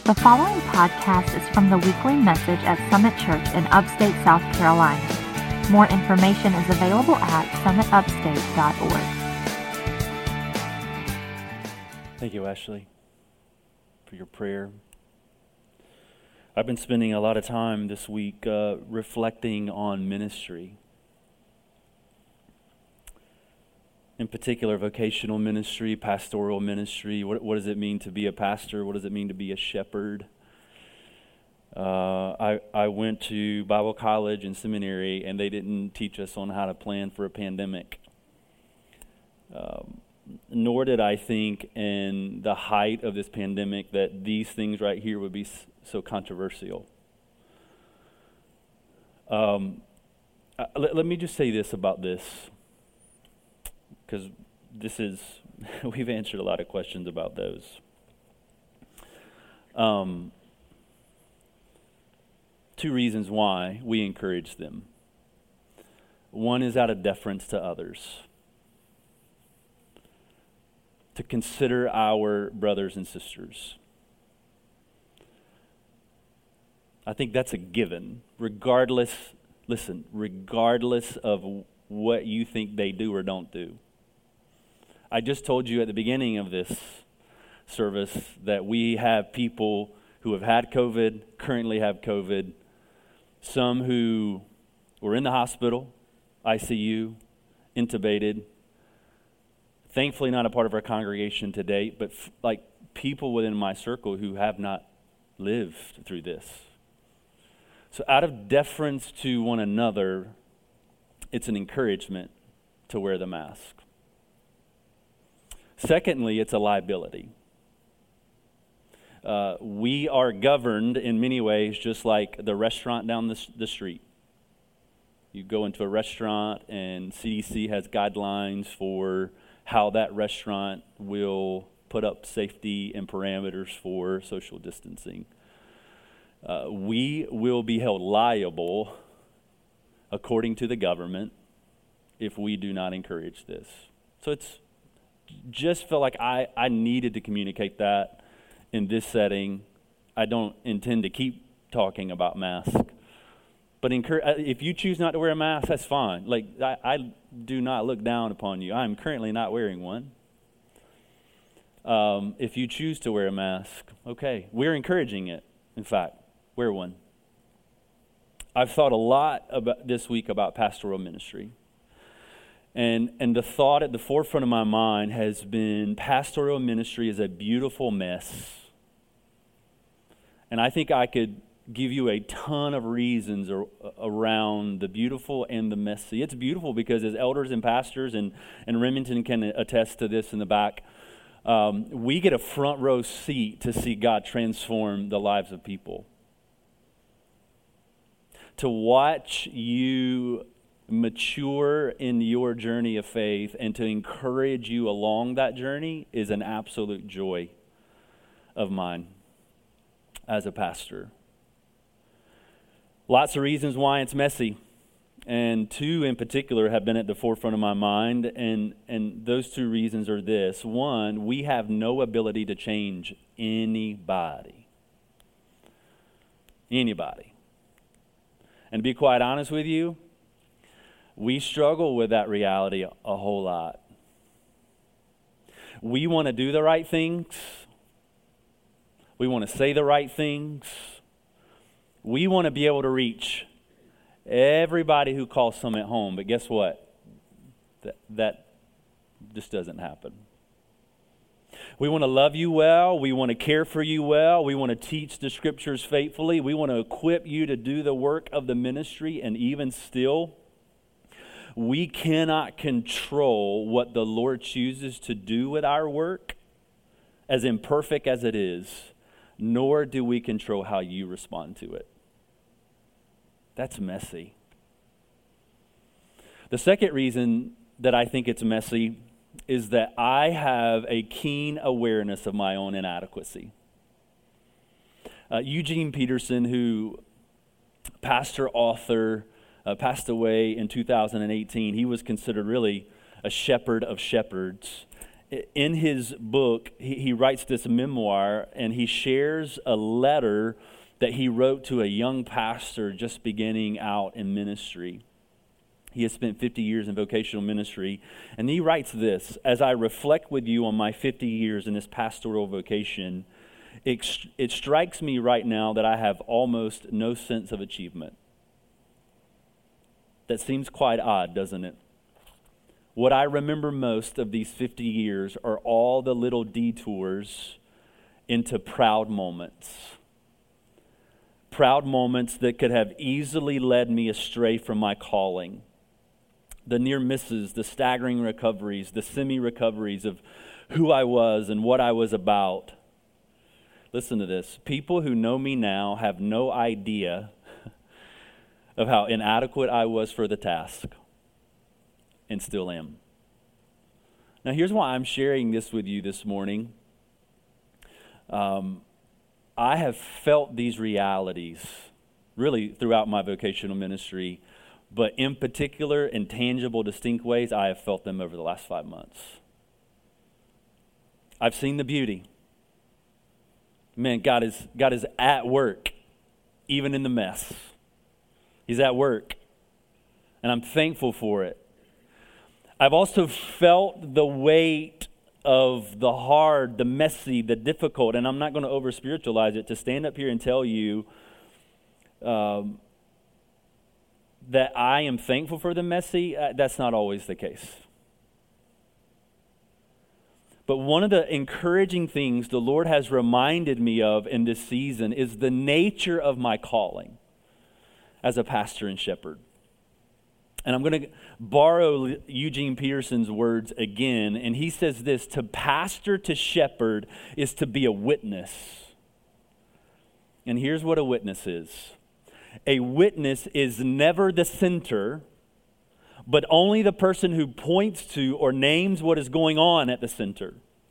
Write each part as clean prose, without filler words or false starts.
The following podcast is from the weekly message at Summit Church in upstate South Carolina. More information is available at summitupstate.org. Thank you, Ashley, for your prayer. I've been spending a lot of time this week reflecting on ministry. In particular, vocational ministry, pastoral ministry. What does it mean to be a pastor? What does it mean to be a shepherd? I went to Bible college and seminary, and they didn't teach us on how to plan for a pandemic. Nor did I think in the height of this pandemic that these things right here would be so controversial. Let me just say this about this, because we've answered a lot of questions about those. Two reasons why we encourage them. One is out of deference to others, to consider our brothers and sisters. I think that's a given, regardless of what you think they do or don't do. I just told you at the beginning of this service that we have people who have had COVID, currently have COVID, some who were in the hospital, ICU, intubated, thankfully not a part of our congregation to date, but like people within my circle who have not lived through this. So out of deference to one another, it's an encouragement to wear the mask. Secondly, it's a liability. We are governed in many ways just like the restaurant down the street. You go into a restaurant and CDC has guidelines for how that restaurant will put up safety and parameters for social distancing. We will be held liable according to the government if we do not encourage this. So it's just felt like I needed to communicate that in this setting. I don't intend to keep talking about masks. But if you choose not to wear a mask, that's fine. Like I do not look down upon you. I'm currently not wearing one. If you choose to wear a mask, okay. We're encouraging it. In fact, wear one. I've thought a lot about this week about pastoral ministry. And the thought at the forefront of my mind has been pastoral ministry is a beautiful mess. And I think I could give you a ton of reasons around the beautiful and the messy. It's beautiful because as elders and pastors, and Remington can attest to this in the back, we get a front row seat to see God transform the lives of people. To watch you mature in your journey of faith and to encourage you along that journey is an absolute joy of mine as a pastor. Lots of reasons why it's messy, and two in particular have been at the forefront of my mind, and those two reasons are this. One, we have no ability to change anybody. Anybody. And to be quite honest with you, we struggle with that reality a whole lot. We want to do the right things. We want to say the right things. We want to be able to reach everybody who calls Summit home. But guess what? That just doesn't happen. We want to love you well. We want to care for you well. We want to teach the scriptures faithfully. We want to equip you to do the work of the ministry. And even still, we cannot control what the Lord chooses to do with our work, as imperfect as it is, nor do we control how you respond to it. That's messy. The second reason that I think it's messy is that I have a keen awareness of my own inadequacy. Eugene Peterson, who pastor, author, passed away in 2018. He was considered really a shepherd of shepherds. in his book, he writes this memoir, and he shares a letter that he wrote to a young pastor just beginning out in ministry. He has spent 50 years in vocational ministry, and he writes this: as I reflect with you on my 50 years in this pastoral vocation, it strikes me right now that I have almost no sense of achievement. That seems quite odd, doesn't it? What I remember most of these 50 years are all the little detours into proud moments. Proud moments that could have easily led me astray from my calling. The near misses, the staggering recoveries, the semi-recoveries of who I was and what I was about. Listen to this. People who know me now have no idea of how inadequate I was for the task, and still am. Now here's why I'm sharing this with you this morning. I have felt these realities really throughout my vocational ministry, but in particular, in tangible, distinct ways, I have felt them over the last 5 months. I've seen the beauty. Man, God is at work, even in the mess. He's at work, and I'm thankful for it. I've also felt the weight of the hard, the messy, the difficult, and I'm not going to over-spiritualize it to stand up here and tell you that I am thankful for the messy. That's not always the case. But one of the encouraging things the Lord has reminded me of in this season is the nature of my calling as a pastor and shepherd. And I'm going to borrow Eugene Peterson's words again, and he says this: to pastor, to shepherd, is to be a witness. And here's what a witness is. A witness is never the center, but only the person who points to or names what is going on at the center.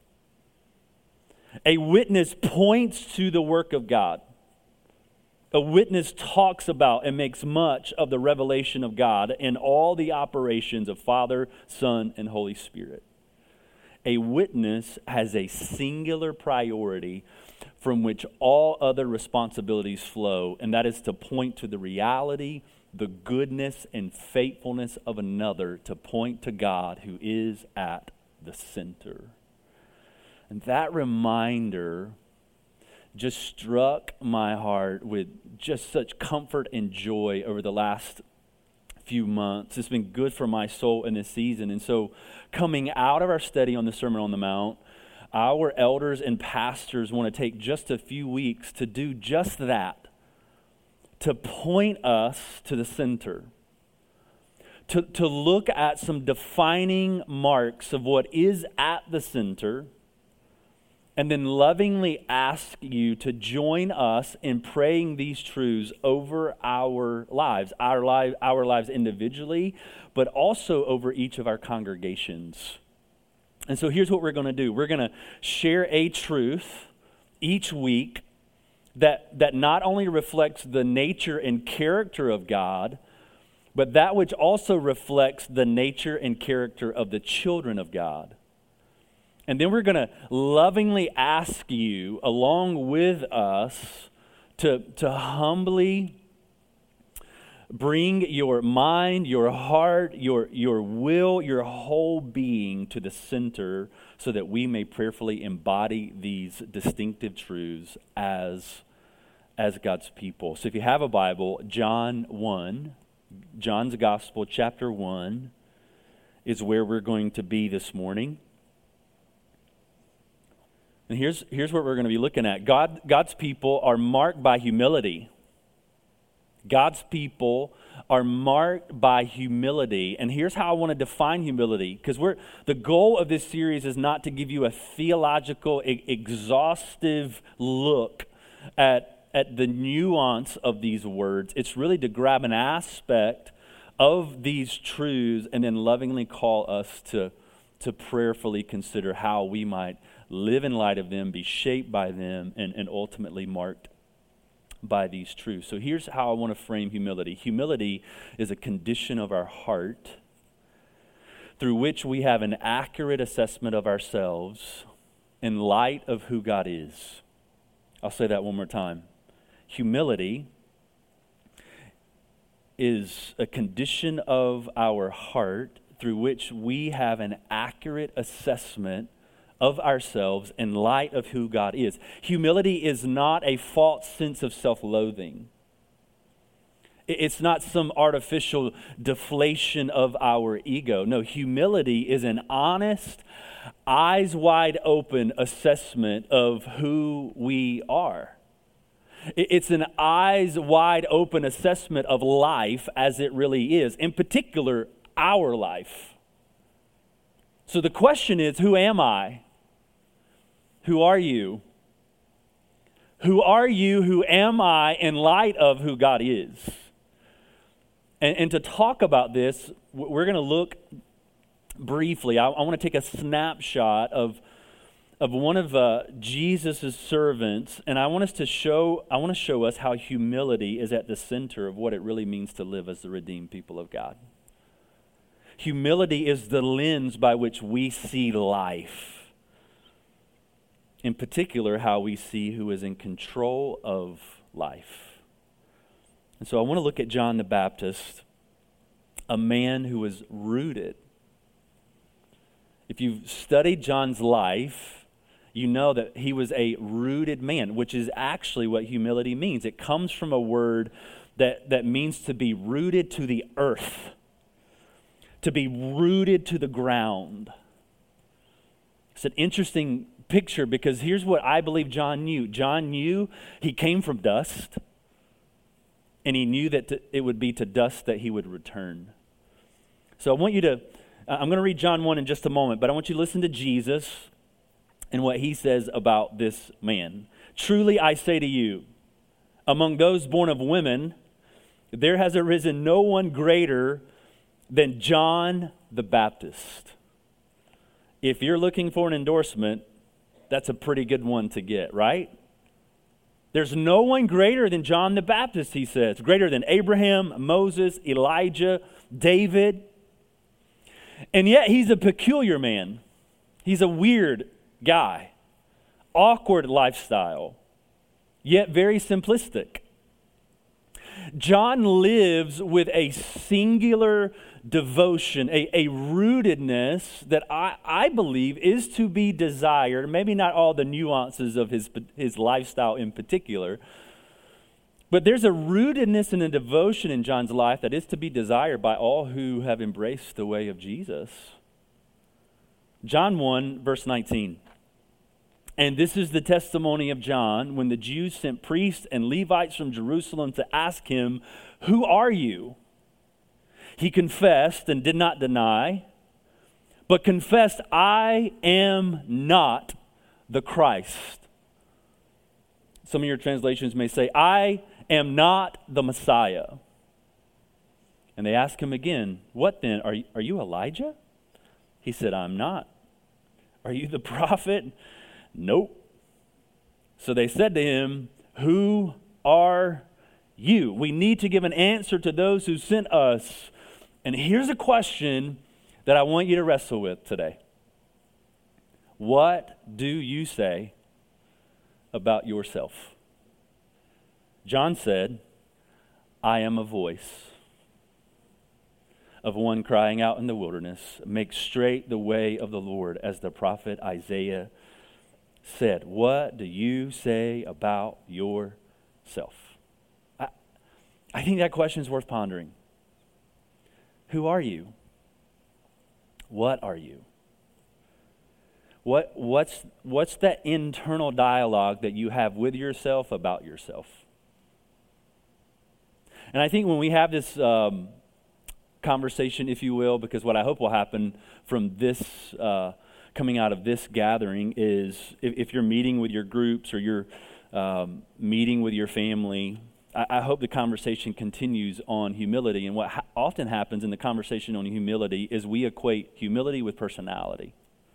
A witness points to the work of God. A witness talks about and makes much of the revelation of God and all the operations of Father, Son, and Holy Spirit. A witness has a singular priority from which all other responsibilities flow, and that is to point to the reality, the goodness, and faithfulness of another, to point to God who is at the center. And that reminder just struck my heart with just such comfort and joy over the last few months. It's been good for my soul in this season. And so coming out of our study on the Sermon on the Mount, our elders and pastors want to take just a few weeks to do just that, to point us to the center, to look at some defining marks of what is at the center, and then lovingly ask you to join us in praying these truths over our lives individually, but also over each of our congregations. And so here's what we're going to do. We're going to share a truth each week that not only reflects the nature and character of God, but that which also reflects the nature and character of the children of God. And then we're going to lovingly ask you, along with us, to humbly bring your mind, your heart, your will, your whole being to the center so that we may prayerfully embody these distinctive truths as God's people. So if you have a Bible, John's Gospel, chapter 1, is where we're going to be this morning. And here's what we're going to be looking at. God's people are marked by humility. God's people are marked by humility. And here's how I want to define humility. Because the goal of this series is not to give you a theological, exhaustive look at the nuance of these words. It's really to grab an aspect of these truths and then lovingly call us to prayerfully consider how we might live in light of them, be shaped by them, and ultimately marked by these truths. So here's how I want to frame humility. Humility is a condition of our heart through which we have an accurate assessment of ourselves in light of who God is. I'll say that one more time. Humility is a condition of our heart through which we have an accurate assessment of ourselves in light of who God is. Humility is not a false sense of self-loathing. It's not some artificial deflation of our ego. No, humility is an honest, eyes wide open assessment of who we are. It's an eyes wide open assessment of life as it really is, in particular, our life. So the question is, who am I? Who are you? Who are you? Who am I in light of who God is? And to talk about this, we're going to look briefly. I want to take a snapshot of one of Jesus' servants, and I want to show us how humility is at the center of what it really means to live as the redeemed people of God. Humility is the lens by which we see life. In particular, how we see who is in control of life. And so I want to look at John the Baptist, a man who was rooted. If you've studied John's life, you know that he was a rooted man, which is actually what humility means. It comes from a word that means to be rooted to the earth, to be rooted to the ground. It's an interesting picture because here's what I believe John knew. John knew he came from dust, and he knew that it would be to dust that he would return. So I want you to, I'm going to read John 1 in just a moment, but I want you to listen to Jesus and what he says about this man. Truly I say to you, among those born of women, there has arisen no one greater than John the Baptist. If you're looking for an endorsement, that's a pretty good one to get, right? There's no one greater than John the Baptist, he says. Greater than Abraham, Moses, Elijah, David. And yet he's a peculiar man. He's a weird guy. Awkward lifestyle. Yet very simplistic. John lives with a singular devotion, a rootedness that I believe is to be desired. Maybe not all the nuances of his lifestyle in particular, but there's a rootedness and a devotion in John's life that is to be desired by all who have embraced the way of Jesus. John 1, verse 19. And this is the testimony of John when the Jews sent priests and Levites from Jerusalem to ask him, "Who are you?" He confessed and did not deny, but confessed, "I am not the Christ." Some of your translations may say, "I am not the Messiah." And they asked him again, "What then? Are you Elijah?" He said, "I'm not." "Are you the prophet?" "Nope." So they said to him, "Who are you?" We need to give an answer to those who sent us. And here's a question that I want you to wrestle with today. What do you say about yourself? John said, "I am a voice of one crying out in the wilderness, make straight the way of the Lord," as the prophet Isaiah said. What do you say about yourself? I think that question is worth pondering. Who are you? What are you? What's that internal dialogue that you have with yourself about yourself? And I think when we have this conversation, if you will, because what I hope will happen from this coming out of this gathering is if you're meeting with your groups or you're meeting with your family, I hope the conversation continues on humility. And what often happens in the conversation on humility is we equate humility with personality.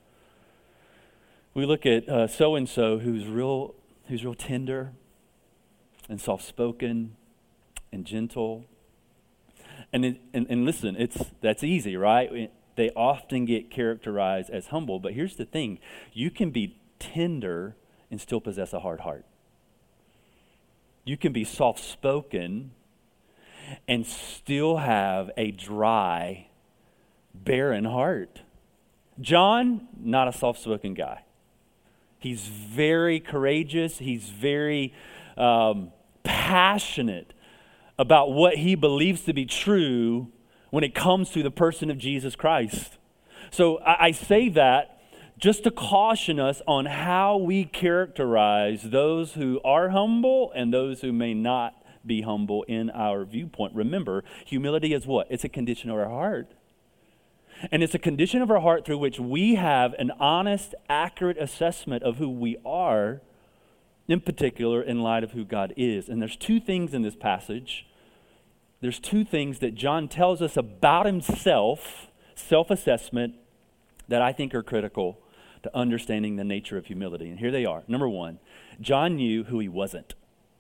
We look at so-and-so who's real tender and soft-spoken and gentle. And listen, that's easy, right? they often get characterized as humble. But here's the thing. You can be tender and still possess a hard heart. You can be soft-spoken and still have a dry, barren heart. John, not a soft-spoken guy. He's very courageous. He's very passionate about what he believes to be true when it comes to the person of Jesus Christ. So I say that just to caution us on how we characterize those who are humble and those who may not be humble in our viewpoint. Remember, humility is what? It's a condition of our heart. And it's a condition of our heart through which we have an honest, accurate assessment of who we are, in particular in light of who God is. And there's two things in this passage. There's two things that John tells us about himself, self-assessment, that I think are critical to understanding the nature of humility. And here they are. Number one, John knew who he wasn't.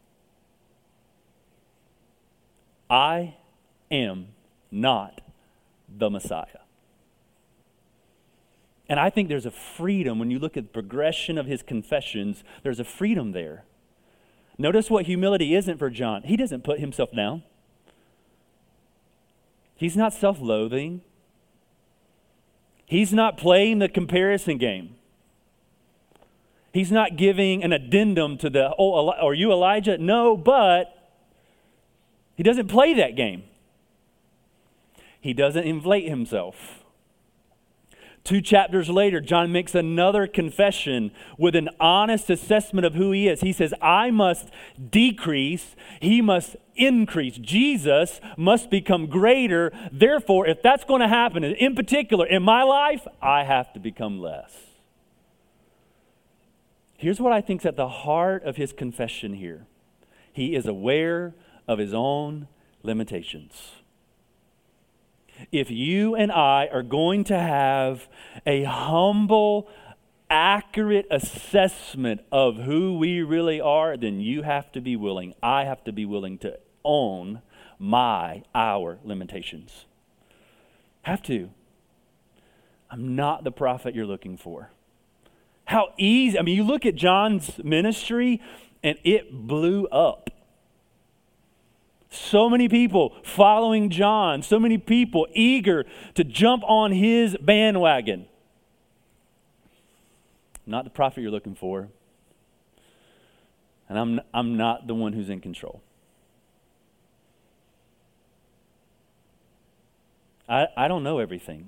I am not the Messiah. And I think there's a freedom when you look at the progression of his confessions, there's a freedom there. Notice what humility isn't for John. He doesn't put himself down. He's not self-loathing. He's not playing the comparison game. He's not giving an addendum to the, oh, are you Elijah? No, but he doesn't play that game. He doesn't inflate himself. 2 chapters later, John makes another confession with an honest assessment of who he is. He says, I must decrease, he must increase. Jesus must become greater. Therefore, if that's going to happen, in particular in my life, I have to become less. Here's what I think is at the heart of his confession here. He is aware of his own limitations. If you and I are going to have a humble, accurate assessment of who we really are, then you have to be willing, I have to be willing to own our limitations. Have to. I'm not the prophet you're looking for. How easy, you look at John's ministry and it blew up. So many people following John, so many people eager to jump on his bandwagon. Not the prophet you're looking for. And I'm not the one who's in control. I don't know everything.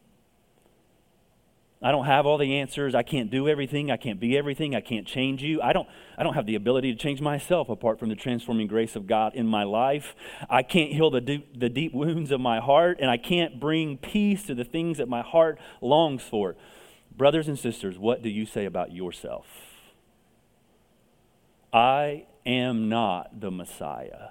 I don't have all the answers. I can't do everything. I can't be everything. I can't change you. I don't have the ability to change myself apart from the transforming grace of God in my life. I can't heal the deep wounds of my heart, and I can't bring peace to the things that my heart longs for. Brothers and sisters, what do you say about yourself? I am not the Messiah.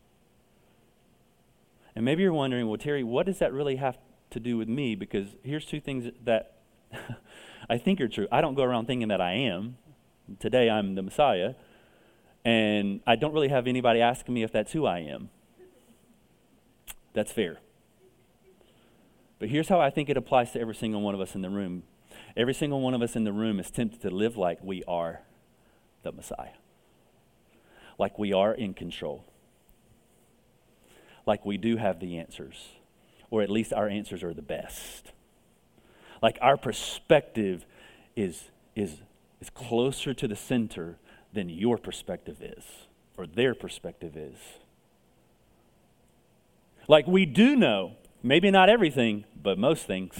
And maybe you're wondering, well, Terry, what does that really have to do with me? Because here's two things that I think are true. I don't go around thinking that I am. Today I'm the Messiah. And I don't really have anybody asking me if that's who I am. That's fair. But here's how I think it applies to every single one of us in the room. Every single one of us in the room is tempted to live like we are the Messiah. Like we are in control. Like we do have the answers. Or at least our answers are the best. Like our perspective is closer to the center than your perspective is, or their perspective is. Like we do know, maybe not everything, but most things.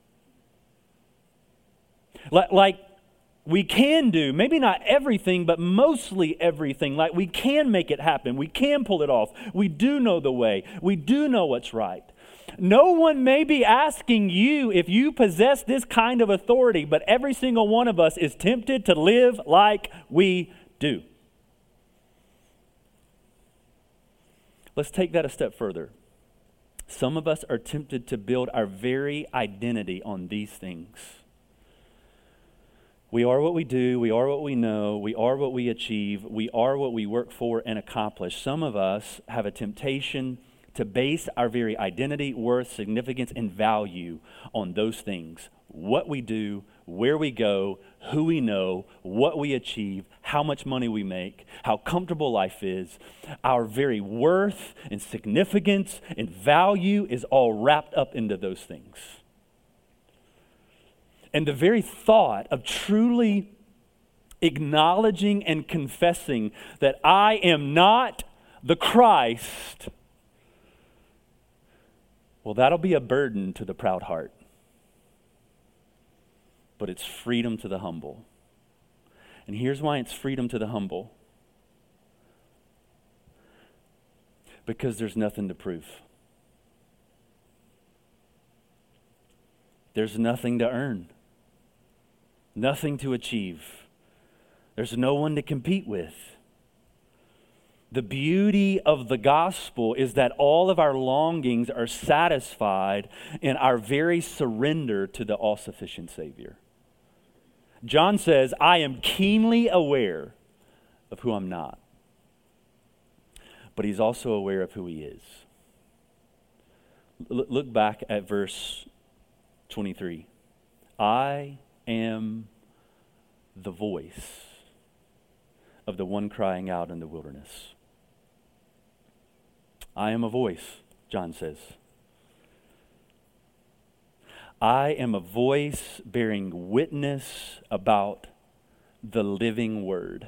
Like we can do, maybe not everything, but mostly everything. Like we can make it happen. We can pull it off. We do know the way. We do know what's right. No one may be asking you if you possess this kind of authority, but every single one of us is tempted to live like we do. Let's take that a step further. Some of us are tempted to build our very identity on these things. We are what we do, we are what we know, we are what we achieve, we are what we work for and accomplish. Some of us have a temptation to base our very identity, worth, significance, and value on those things. What we do, where we go, who we know, what we achieve, how much money we make, how comfortable life is. Our very worth and significance and value is all wrapped up into those things. And the very thought of truly acknowledging and confessing that I am not the Christ, well, that'll be a burden to the proud heart. But it's freedom to the humble. And here's why it's freedom to the humble. Because there's nothing to prove. There's nothing to earn. Nothing to achieve. There's no one to compete with. The beauty of the gospel is that all of our longings are satisfied in our very surrender to the all-sufficient Savior. John says, I am keenly aware of who I'm not. But he's also aware of who he is. Look back at verse 23. I am the voice of the one crying out in the wilderness. I am a voice, John says. I am a voice bearing witness about the living word.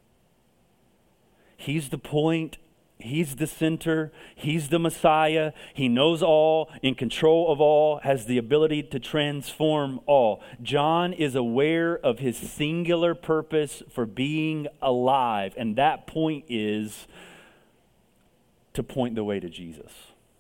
He's the point. He's the center. He's the Messiah. He knows all, in control of all, has the ability to transform all. John is aware of his singular purpose for being alive, and that point is to point the way to Jesus.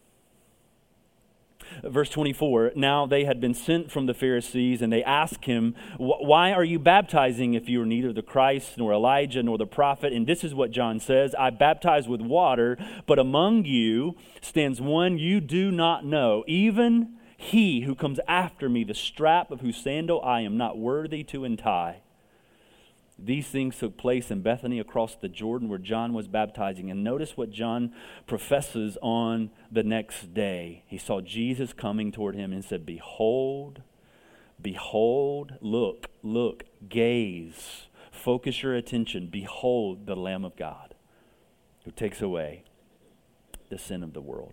Verse 24, now they had been sent from the Pharisees, and they asked him, why are you baptizing if you are neither the Christ, nor Elijah, nor the prophet? And this is what John says, I baptize with water, but among you stands one you do not know, even he who comes after me, the strap of whose sandal I am not worthy to untie. These things took place in Bethany across the Jordan where John was baptizing. And notice what John professes on the next day. He saw Jesus coming toward him and said, behold, behold, look, gaze, focus your attention. Behold the Lamb of God who takes away the sin of the world.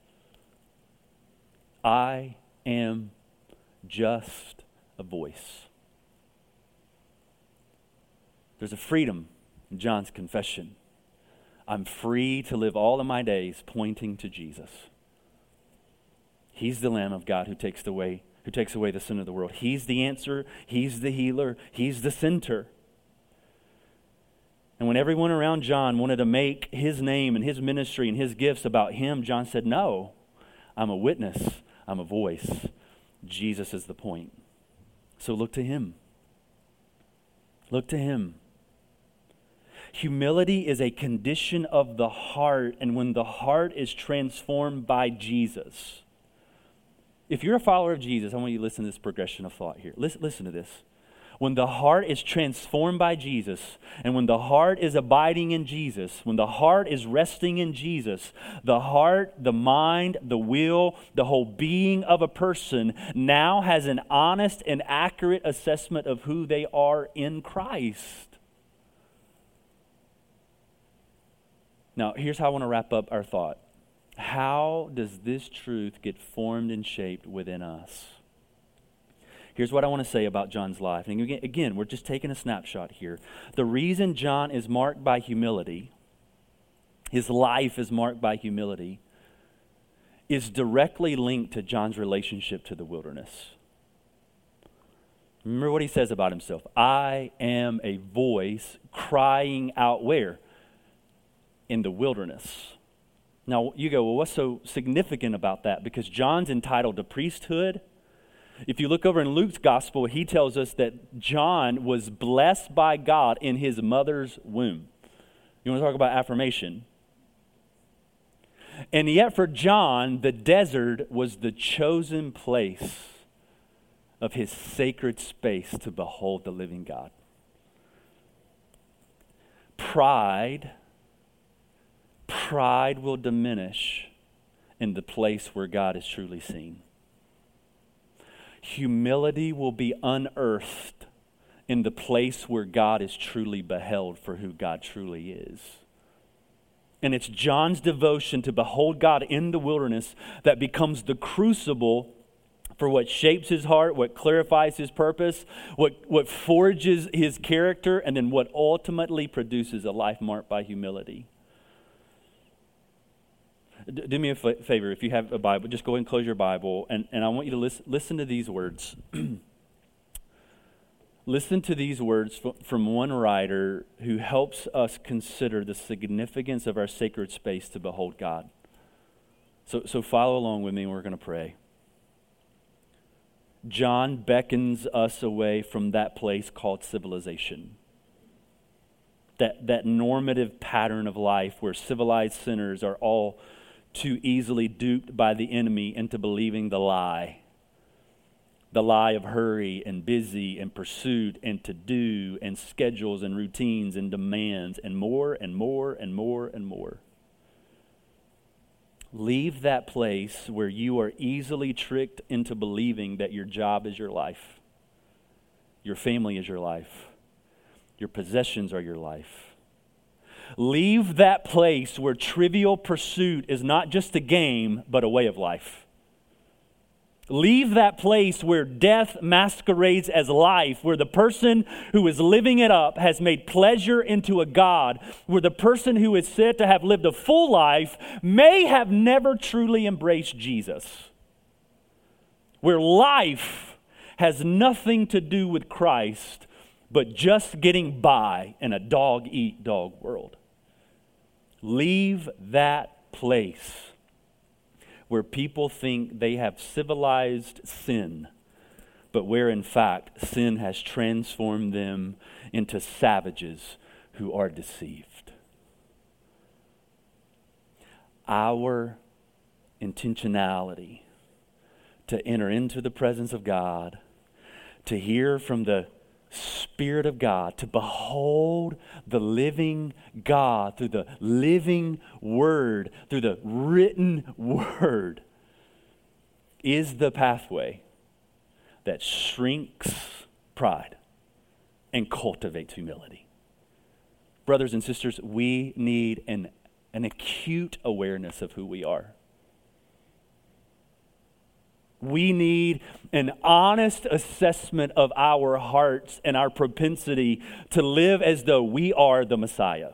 I am just a voice. There's a freedom in John's confession. I'm free to live all of my days pointing to Jesus. He's the Lamb of God who takes away the sin of the world. He's the answer. He's the healer. He's the center. And when everyone around John wanted to make his name and his ministry and his gifts about him, John said, no, I'm a witness. I'm a voice. Jesus is the point. So look to him. Look to him. Humility is a condition of the heart, and when the heart is transformed by Jesus. If you're a follower of Jesus, I want you to listen to this progression of thought here. Listen to this. When the heart is transformed by Jesus, and when the heart is abiding in Jesus, when the heart is resting in Jesus, the heart, the mind, the will, the whole being of a person now has an honest and accurate assessment of who they are in Christ. Now, here's how I want to wrap up our thought. How does this truth get formed and shaped within us? Here's what I want to say about John's life. And again, we're just taking a snapshot here. The reason John is marked by humility, his life is marked by humility, is directly linked to John's relationship to the wilderness. Remember what he says about himself. I am a voice crying out where? In the wilderness. Now you go, well, what's so significant about that? Because John's entitled to priesthood. If you look over in Luke's gospel, he tells us that John was blessed by God in his mother's womb. You want to talk about affirmation? And yet for John, the desert was the chosen place of his sacred space to behold the living God. Pride will diminish in the place where God is truly seen. Humility will be unearthed in the place where God is truly beheld for who God truly is. And it's John's devotion to behold God in the wilderness that becomes the crucible for what shapes his heart, what clarifies his purpose, what forges his character, and then what ultimately produces a life marked by humility. Do me a favor, if you have a Bible, just go ahead and close your Bible, and I want you to listen to these words. Listen to these words from one writer who helps us consider the significance of our sacred space to behold God. So follow along with me, and we're going to pray. John beckons us away from that place called civilization. That normative pattern of life where civilized sinners are all too easily duped by the enemy into believing the lie. The lie of hurry and busy and pursuit and to do and schedules and routines and demands and more and more and more and more. Leave that place where you are easily tricked into believing that your job is your life, your family is your life, your possessions are your life. Leave that place where trivial pursuit is not just a game, but a way of life. Leave that place where death masquerades as life, where the person who is living it up has made pleasure into a god, where the person who is said to have lived a full life may have never truly embraced Jesus, where life has nothing to do with Christ, but just getting by in a dog-eat-dog world. Leave that place where people think they have civilized sin, but where in fact sin has transformed them into savages who are deceived. Our intentionality to enter into the presence of God, to hear from the Spirit of God, to behold the living God through the living Word, through the written Word, is the pathway that shrinks pride and cultivates humility. Brothers and sisters, we need an acute awareness of who we are. We need an honest assessment of our hearts and our propensity to live as though we are the Messiah.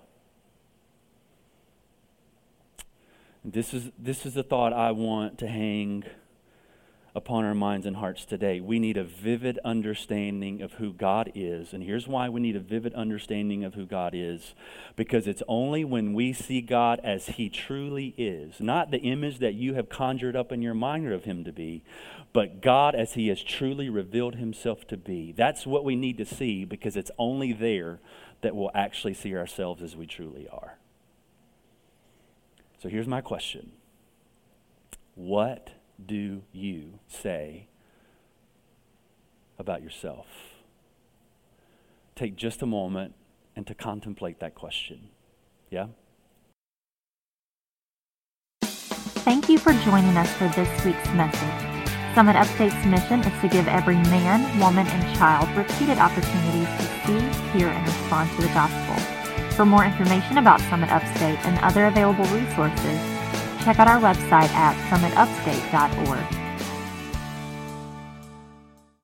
This is the thought I want to hang upon our minds and hearts today. We need a vivid understanding of who God is. And here's why we need a vivid understanding of who God is. Because it's only when we see God as He truly is, not the image that you have conjured up in your mind of Him to be, but God as He has truly revealed Himself to be. That's what we need to see, because it's only there that we'll actually see ourselves as we truly are. So here's my question. What do you say about yourself? Take just a moment and to contemplate that question. Yeah? Thank you for joining us for this week's message. Summit Upstate's mission is to give every man, woman, and child repeated opportunities to see, hear, and respond to the gospel. For more information about Summit Upstate and other available resources, check out our website at summitupstate.org.